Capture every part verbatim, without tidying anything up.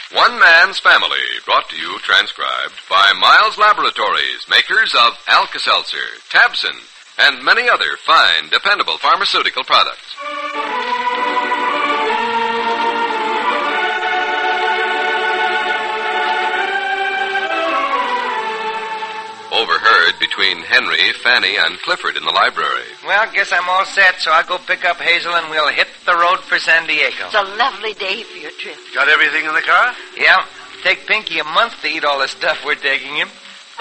One Man's Family, brought to you, transcribed, by Miles Laboratories, makers of Alka-Seltzer, Tabson, and many other fine, dependable pharmaceutical products. Overheard between Henry, Fanny, and Clifford in the library. Well, guess I'm all set, so I'll go pick up Hazel and we'll hit the road for San Diego. It's a lovely day for your trip. Got everything in the car? Yeah. Take Pinky a month to eat all the stuff we're taking him.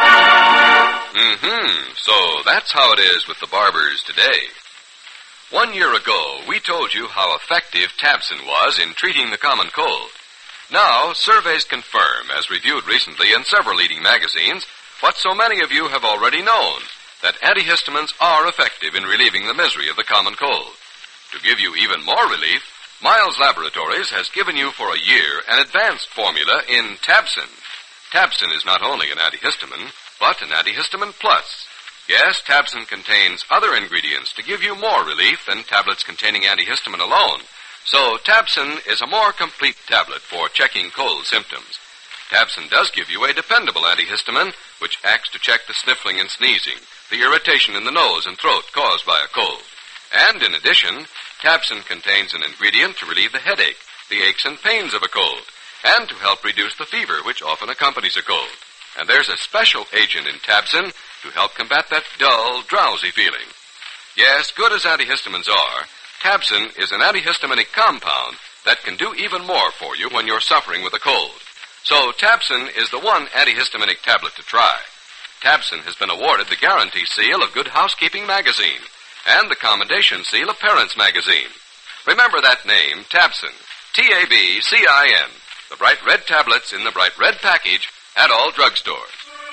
Mm-hmm. So that's how it is with the barbers today. One year ago, we told you how effective Tabson was in treating the common cold. Now, surveys confirm, as reviewed recently in several leading magazines, what so many of you have already known, that antihistamines are effective in relieving the misery of the common cold. To give you even more relief, Miles Laboratories has given you for a year an advanced formula in Tabson. Tabson is not only an antihistamine, but an antihistamine plus. Yes, Tabson contains other ingredients to give you more relief than tablets containing antihistamine alone. So Tabson is a more complete tablet for checking cold symptoms. Tabson does give you a dependable antihistamine, which acts to check the sniffling and sneezing, the irritation in the nose and throat caused by a cold. And in addition, Tabson contains an ingredient to relieve the headache, the aches and pains of a cold, and to help reduce the fever which often accompanies a cold. And there's a special agent in Tabson to help combat that dull, drowsy feeling. Yes, good as antihistamines are, Tabson is an antihistaminic compound that can do even more for you when you're suffering with a cold. So Tabson is the one antihistaminic tablet to try. Tabson has been awarded the Guarantee Seal of Good Housekeeping magazine and the Commendation Seal of Parents magazine. Remember that name, Tabson, T A B C I N, the bright red tablets in the bright red package at all drugstores.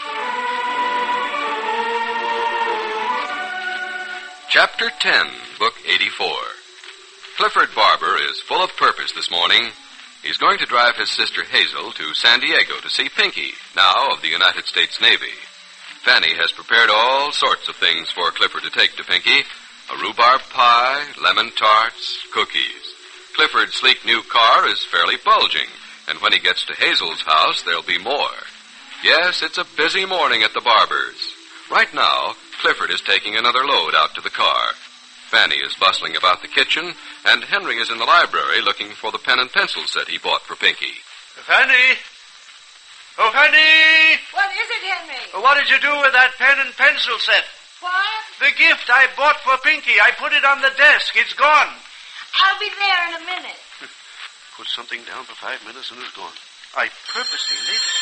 Chapter ten, Book eighty-four. Clifford Barber is full of purpose this morning. He's going to drive his sister Hazel to San Diego to see Pinky, now of the United States Navy. Fanny has prepared all sorts of things for Clifford to take to Pinky. A rhubarb pie, lemon tarts, cookies. Clifford's sleek new car is fairly bulging, and when he gets to Hazel's house, there'll be more. Yes, it's a busy morning at the Barbers. Right now, Clifford is taking another load out to the car. Fanny is bustling about the kitchen, and Henry is in the library looking for the pen and pencil set he bought for Pinky. Fanny! Oh, Fanny! What is it, Henry? What did you do with that pen and pencil set? What? The gift I bought for Pinky. I put it on the desk. It's gone. I'll be there in a minute. Put something down for five minutes and it's gone. I purposely laid it.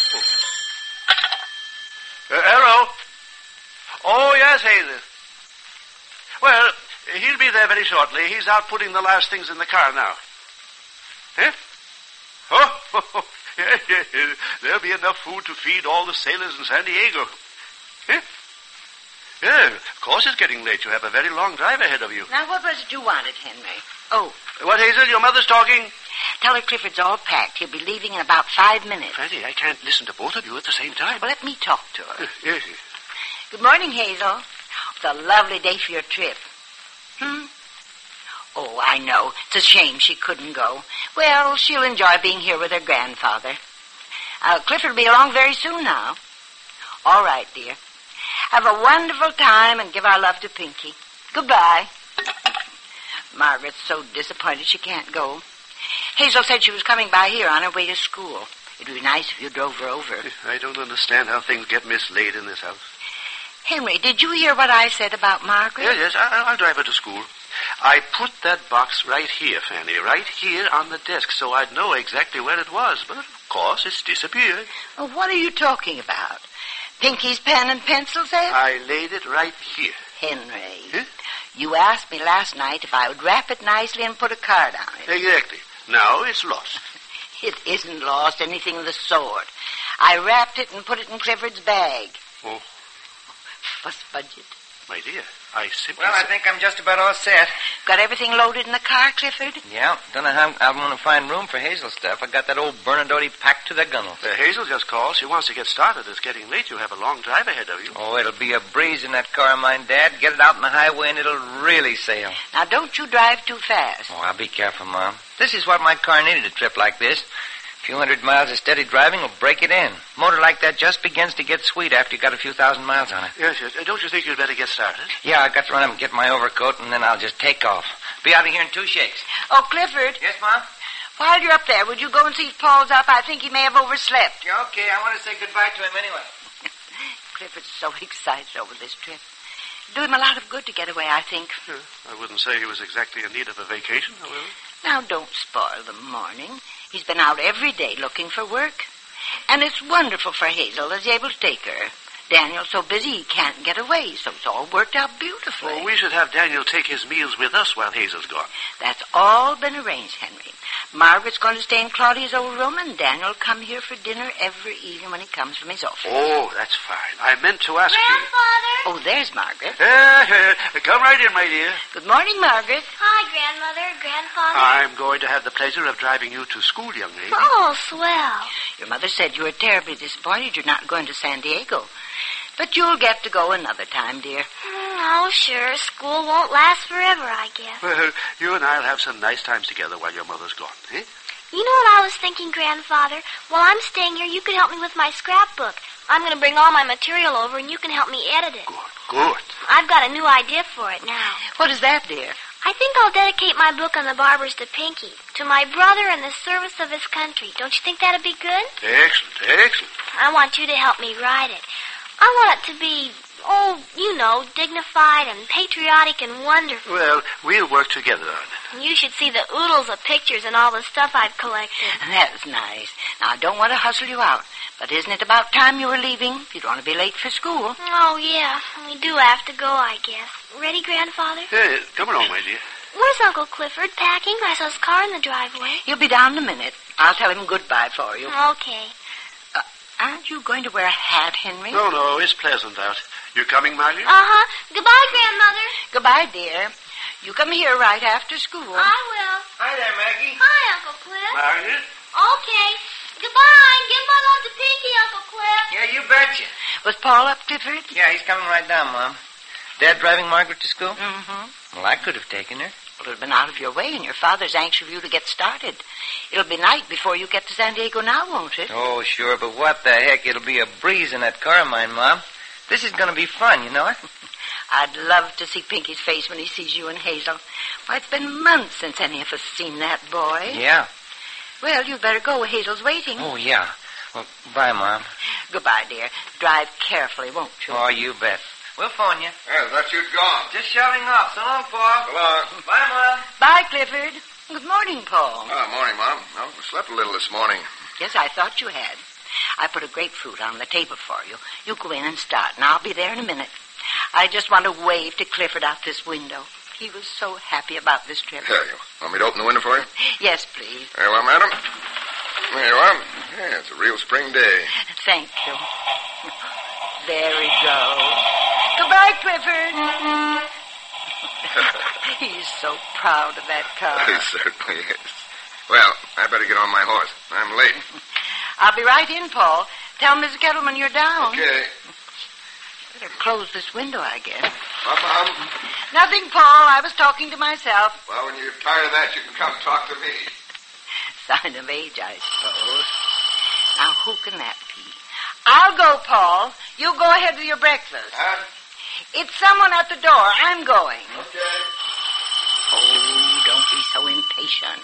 Oh. Uh, hello? Oh, yes, Hazel. Well, he'll be there very shortly. He's out putting the last things in the car now. Eh? Oh, oh, oh. Yeah, yeah, yeah. There'll be enough food to feed all the sailors in San Diego. Eh? Yeah, of course it's getting late. You have a very long drive ahead of you. Now, what was it you wanted, Henry? Oh. What, Hazel? Your mother's talking? Tell her Clifford's all packed. He'll be leaving in about five minutes. Fanny, I can't listen to both of you at the same time. Well, let me talk to her. Yes. Good morning, Hazel. It's a lovely day for your trip. Hmm? Oh, I know. It's a shame she couldn't go. Well, she'll enjoy being here with her grandfather. Uh, Clifford will be along very soon now. All right, dear. Have a wonderful time and give our love to Pinky. Goodbye. Margaret's so disappointed she can't go. Hazel said she was coming by here on her way to school. It would be nice if you drove her over. I don't understand how things get mislaid in this house. Henry, did you hear what I said about Margaret? Yes, yes, I, I'll drive her to school. I put that box right here, Fanny, right here on the desk, so I'd know exactly where it was. But, of course, it's disappeared. Oh, what are you talking about? Pinky's pen and pencil set? I laid it right here. Henry, Huh? you asked me last night if I would wrap it nicely and put a card on it. Exactly. Now it's lost. It isn't lost, anything of the sort. I wrapped it and put it in Clifford's bag. Oh, Fuss budget. my dear, I simply... Well, I think I'm just about all set. Got everything loaded in the car, Clifford? Yeah, don't know how I'm going to find room for Hazel's stuff. I got that old Bernadotte packed to the gunnels. Uh, Hazel just called. She wants to get started. It's getting late. You have a long drive ahead of you. Oh, it'll be a breeze in that car of mine, Dad. Get it out on the highway and it'll really sail. Now, don't you drive too fast. Oh, I'll be careful, Mom. This is what my car needed a trip like this. A few hundred miles of steady driving will break it in. Motor like that just begins to get sweet after you got a few thousand miles on it. Yes, yes. Uh, don't you think you'd better get started? Yeah, I got to run up and get my overcoat, and then I'll just take off. Be out of here in two shakes. Oh, Clifford. Yes, Mom? While you're up there, would you go and see if Paul's up? I think he may have overslept. Yeah, okay. I want to say goodbye to him anyway. Clifford's so excited over this trip. Do him a lot of good to get away, I think. Uh, I wouldn't say he was exactly in need of a vacation, however. Now, don't spoil the morning. He's been out every day looking for work. And it's wonderful for Hazel that he's able to take her. Daniel's so busy he can't get away, so it's all worked out beautifully. Well, we should have Daniel take his meals with us while Hazel's gone. That's all been arranged, Henry. Margaret's going to stay in Claudia's old room, and Daniel will come here for dinner every evening when he comes from his office. Oh, that's fine. I meant to ask Grandfather? Oh, there's Margaret. you. Uh, uh, come right in, my dear. Good morning, Margaret. Hi, Grandmother, Grandfather. I'm going to have the pleasure of driving you to school, young lady. Oh, swell. Your mother said you were terribly disappointed you're not going to San Diego. But you'll get to go another time, dear. Oh, sure. School won't last forever, I guess. Well, you and I'll have some nice times together while your mother's gone, eh? You know what I was thinking, Grandfather? While I'm staying here, you can help me with my scrapbook. I'm going to bring all my material over, and you can help me edit it. Good, good. I've got a new idea for it now. What is that, dear? I think I'll dedicate my book on the barbers to Pinky, to my brother and the service of his country. Don't you think that'd be good? Excellent, excellent. I want you to help me write it. I want it to be, oh, you know, dignified and patriotic and wonderful. Well, we'll work together on it. You should see the oodles of pictures and all the stuff I've collected. That's nice. Now, I don't want to hustle you out, but isn't it about time you were leaving? You don't want to be late for school. Oh, yeah. We do have to go, I guess. Ready, Grandfather? Yeah, come along, my dear. Where's Uncle Clifford? Packing? I saw his car in the driveway. He'll be down in a minute. I'll tell him goodbye for you. Okay. Uh, aren't you going to wear a hat, Henry? No, no, it's pleasant out. You coming, Margaret? Uh-huh. Goodbye, Grandmother. Goodbye, dear. You come here right after school. I will. Hi there, Maggie. Hi, Uncle Cliff. Margaret? Okay. Goodbye. Give my love to Pinky, Uncle Cliff. Yeah, you betcha. Was Paul up, Clifford? Yeah, he's coming right down, Mom. Dad driving Margaret to school? Mm-hmm. Well, I could have taken her. Well, it'll been out of your way, and your father's anxious for you to get started. It'll be night before you get to San Diego now, won't it? Oh, sure, but what the heck? It'll be a breeze in that car of mine, Mom. This is going to be fun, you know it? I'd love to see Pinky's face when he sees you and Hazel. Why, it's been months since any of us seen that boy. Yeah. Well, you'd better go. Hazel's waiting. Oh, yeah. Well, bye, Mom. Goodbye, dear. Drive carefully, won't you? Oh, you bet. We'll phone you. Well, I thought you'd gone. Just shoving off. So long, Paul. So long. Bye, Mom. Bye, Clifford. Good morning, Paul. Oh, morning, Mom. Well, we slept a little this morning. Yes, I thought you had. I put a grapefruit on the table for you. You go in and start, and I'll be there in a minute. I just want to wave to Clifford out this window. He was so happy about this trip. Here, you want me to open the window for you? Yes, please. Very well, madam. There you are. Yeah, it's a real spring day. Thank you. There he goes. Goodbye, Clifford. He's so proud of that car. He certainly is. Well, I better get on my horse. I'm late. I'll be right in, Paul. Tell Missus Kettleman you're down. Okay. Better close this window, I guess. What, Mom? Nothing, Paul. I was talking to myself. Well, when you're tired of that, you can come talk to me. Sign of age, I suppose. Now, who can that be? I'll go, Paul. You go ahead with your breakfast. Huh? It's someone at the door. I'm going. Okay. Oh, don't be so impatient.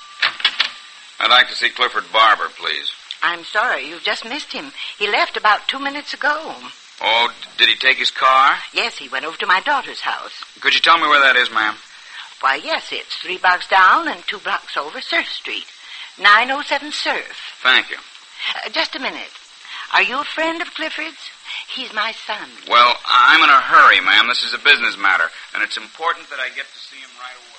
I'd like to see Clifford Barber, please. I'm sorry. You've just missed him. He left about two minutes ago. Oh, did he take his car? Yes, he went over to my daughter's house. Could you tell me where that is, ma'am? Why, yes, it's three blocks down and two blocks over Surf Street. nine oh seven Surf. Thank you. Uh, just a minute. Are you a friend of Clifford's? He's my son. Well, I'm in a hurry, ma'am. This is a business matter, and it's important that I get to see him right away.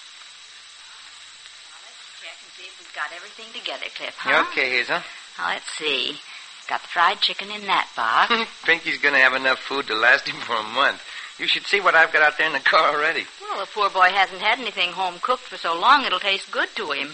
Now, let's check and see if we've got everything together, Cliff, huh? Okay, Hazel. Now, let's see. Got the fried chicken in that box. Pinky's going to have enough food to last him for a month. You should see what I've got out there in the car already. Well, the poor boy hasn't had anything home cooked for so long it'll taste good to him.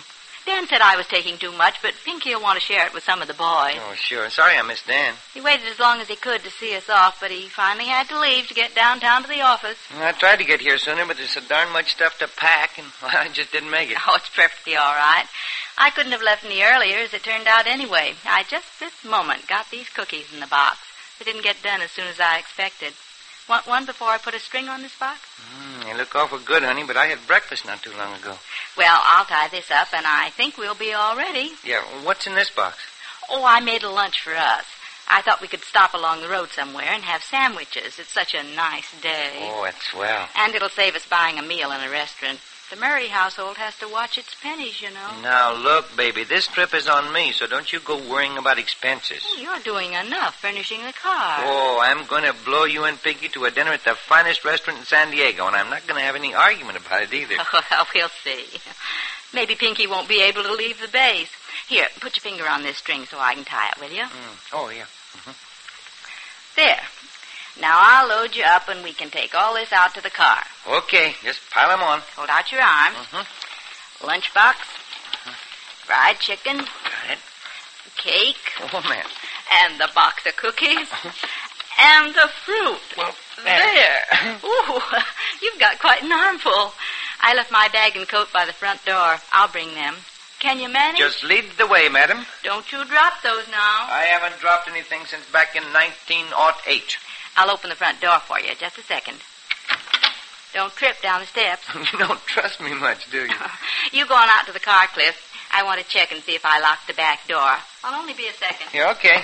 Dan said I was taking too much, but Pinky will want to share it with some of the boys. Oh, sure. Sorry I missed Dan. He waited as long as he could to see us off, but he finally had to leave to get downtown to the office. I tried to get here sooner, but there's so darn much stuff to pack, and well, I just didn't make it. Oh, it's perfectly all right. I couldn't have left any earlier, as it turned out anyway. I just this moment got these cookies in the box. They didn't get done as soon as I expected. Want one before I put a string on this box? Mm, they look awful good, honey, but I had breakfast not too long ago. Well, I'll tie this up, and I think we'll be all ready. Yeah, what's in this box? Oh, I made a lunch for us. I thought we could stop along the road somewhere and have sandwiches. It's such a nice day. Oh, that's swell. And it'll save us buying a meal in a restaurant. The Murray household has to watch its pennies, you know. Now, look, baby, this trip is on me, so don't you go worrying about expenses. Oh, you're doing enough furnishing the car. Oh, I'm going to blow you and Pinky to a dinner at the finest restaurant in San Diego, and I'm not going to have any argument about it either. Oh, well, we'll see. Maybe Pinky won't be able to leave the base. Here, put your finger on this string so I can tie it, will you? Mm. Oh, yeah. Mm-hmm. There. Now I'll load you up and we can take all this out to the car. Okay, just pile them on. Hold out your arms. Mm-hmm. Lunchbox. Mm-hmm. Fried chicken. Got it. Cake. Oh, man. And the box of cookies. And the fruit. Well, there. Ooh, you've got quite an armful. I left my bag and coat by the front door. I'll bring them. Can you manage? Just lead the way, madam. Don't you drop those now. I haven't dropped anything since back in nineteen oh eight. I'll open the front door for you. Just a second. Don't trip down the steps. You don't trust me much, do you? You go on out to the car, Cliff. I want to check and see if I locked the back door. I'll only be a second. Yeah, okay.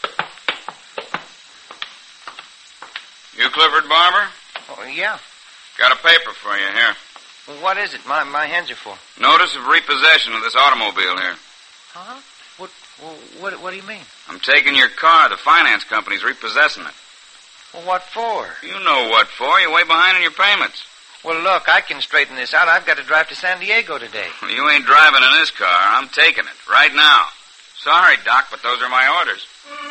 You Clifford Barber? Oh, yeah. Got a paper for you here. Well, what is it? My my hands are full. Notice of repossession of this automobile here. Huh? What, what, what do you mean? I'm taking your car. The finance company's repossessing it. Well, what for? You know what for. You're way behind in your payments. Well, look, I can straighten this out. I've got to drive to San Diego today. Well, you ain't driving in this car. I'm taking it right now. Sorry, Doc, but those are my orders.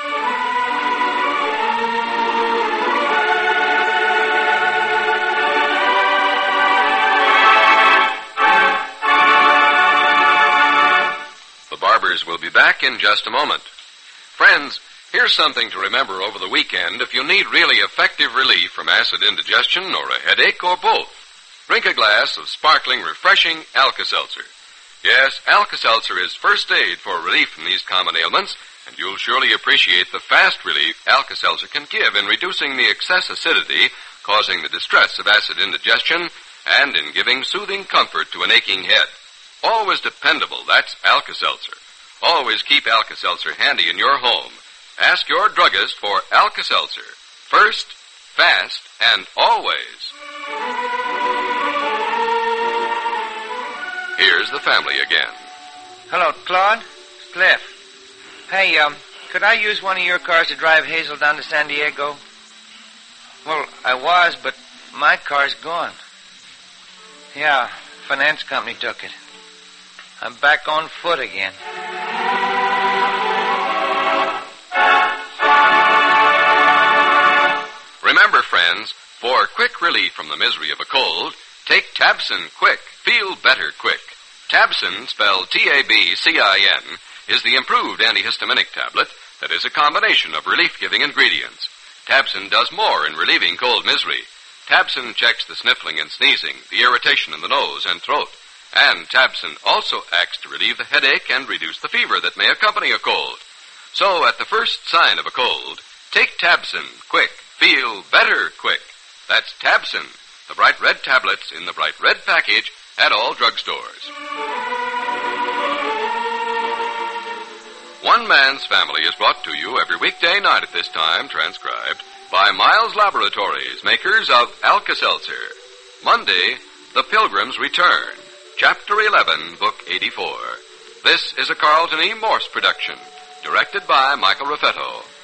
The Barbers will be back in just a moment. Friends, here's something to remember over the weekend if you need really effective relief from acid indigestion or a headache or both. Drink a glass of sparkling, refreshing Alka-Seltzer. Yes, Alka-Seltzer is first aid for relief from these common ailments, and you'll surely appreciate the fast relief Alka-Seltzer can give in reducing the excess acidity causing the distress of acid indigestion and in giving soothing comfort to an aching head. Always dependable, that's Alka-Seltzer. Always keep Alka-Seltzer handy in your home. Ask your druggist for Alka-Seltzer. First, fast, and always. Here's the family again. Hello, Claude. It's Cliff. Hey, um, could I use one of your cars to drive Hazel down to San Diego? Well, I was, but my car's gone. Yeah, finance company took it. I'm back on foot again. Remember, friends, for quick relief from the misery of a cold, take Tabsin Quick. Feel better quick. Tabsin, spelled T A B C I N, is the improved antihistaminic tablet that is a combination of relief-giving ingredients. Tabsin does more in relieving cold misery. Tabsin checks the sniffling and sneezing, the irritation in the nose and throat. And Tabsin also acts to relieve the headache and reduce the fever that may accompany a cold. So, at the first sign of a cold, take Tabsin Quick. Feel better quick. That's Tabsin, the bright red tablets in the bright red package at all drugstores. One Man's Family is brought to you every weekday night at this time, transcribed by Miles Laboratories, makers of Alka-Seltzer. Monday, The Pilgrim's Return, Chapter eleven, Book eighty-four. This is a Carlton E. Morse production, directed by Michael Raffetto.